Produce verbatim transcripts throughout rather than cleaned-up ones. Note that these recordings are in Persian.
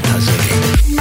منتظری.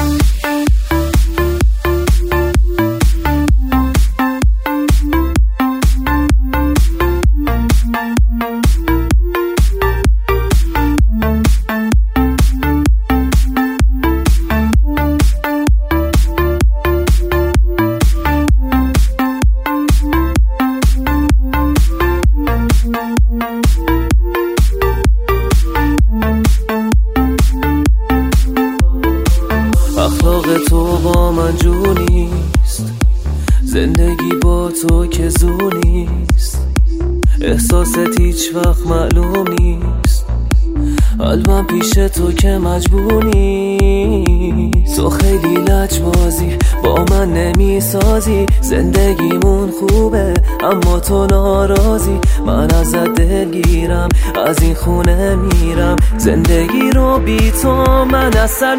اخلاق تو با من جو نیست، زندگی با تو که زو نیست، احساست هیچ وقت معلوم نیست، قلبم پیش تو که مجبور نیست. تو خیلی لجبازی با من نمی سازی، زندگیمون خوبه اما تو ناراضی. من ازت دلگیرم از این خونه میرم، زندگی رو بی تو من از سر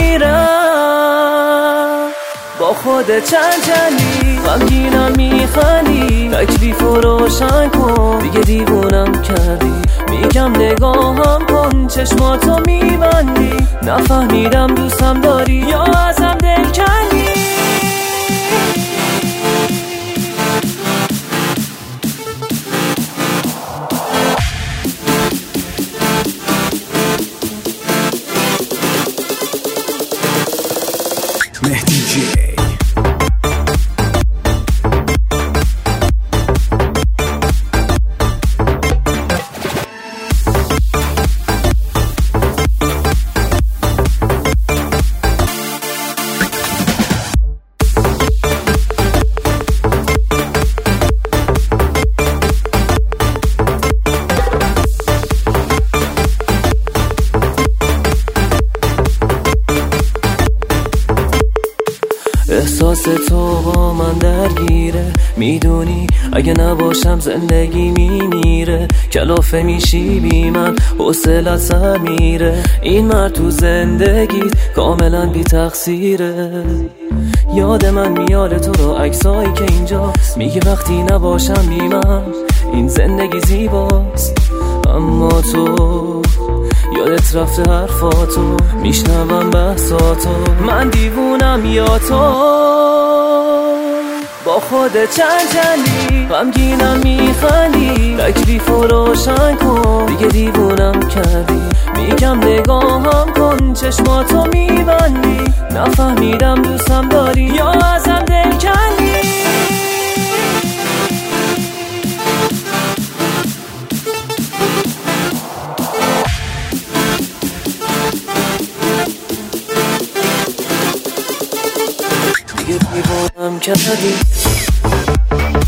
میگیرم. با خودت چند چندی غمگینم میخندی، تکلیف رو روشن کن دیگه دیوونم کردی. میگم نگاهم کن چشماتو میبندی، نفهمیدم دوستم داری یا ازم دل کندی. مهدی جی احساس تو با من درگیره، میدونی اگه نباشم زندگی میمیره. کلافه میشی بی من حوصله‌ات سر میره، این مرد تو زندگیت کاملا بی تقصیره. یاد من میاره تو رو عکسایی که اینجاست، میگه وقتی نباشم بی من این زندگی زیباست. اما تو یادت رفته حرفاتو، میشنوم بحثاتو، من دیوونم یا تو. با خودت چند چندی غمگینم میخندی، تکلیف رو روشن کن دیگه دیوونم کردی. میگم نگاهم کن چشماتو میبندی، نفهمیدم دوستم داری یا ازم دل کندی. دیگه دیوونم کردی.